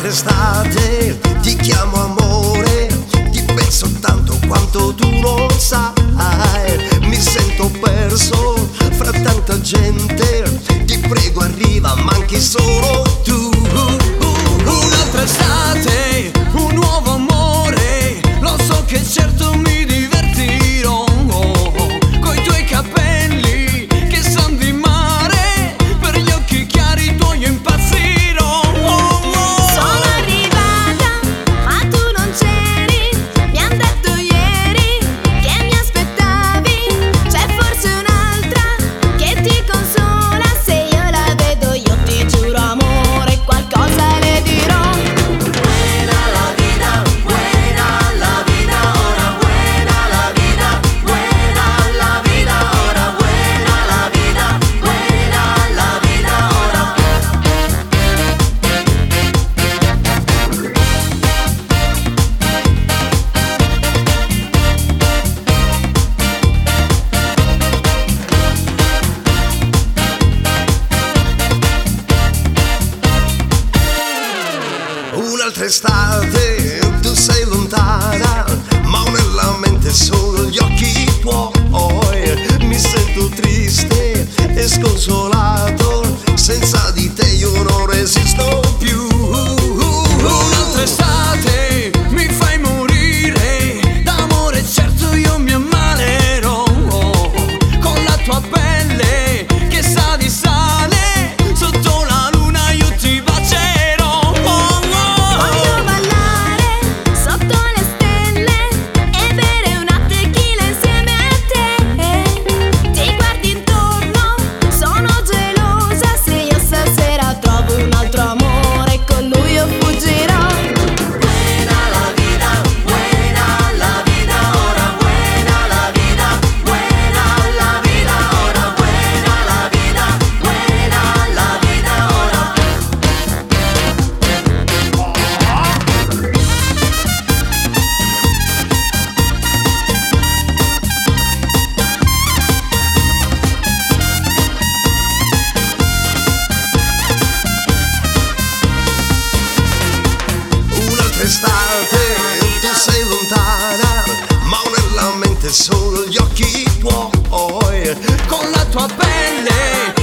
Un'altra estate ti chiamo amore, ti penso tanto quanto tu non sai. Mi sento perso fra tanta gente, ti prego arriva, manchi solo tu. Un'altra estate, un nuovo amore, lo so che certo mi divertirò. Coi tuoi capelli che son di mare, per gli occhi chiari tuoi io impazzirò. Sono arrivata, ma tu non c'eri. Mi han detto ieri che mi aspettavi. C'è forse un'altra che ti consola. Se io la vedo io ti giuro amore, qualcosa le dirò. Buena la vida, ora buena la vida, buena la vida ora, buena la vida ora. Un'altra estate, tu sei lontana, ma ho nella mente solo gli occhi tuoi. Mi sento triste e sconsolato, senza di te io non resisto più. Un'altra estate, mi fai morire d'amore, certo io mi ammalerò. Con la tua pelle che sa di sale, sotto la luna io ti bacerò. Voglio ballare sotto le stelle e bere una tequila insieme a te. Ti guardi intorno, sono gelosa. Se io stasera trovo un altro amore, con lui io fuggirò. Buena la vida ora, buena la vida ora, buena la vida ora. Un'altra estate, tu sei lontana, ma ho nella mente solo gli occhi tuoi. Con la tua pelle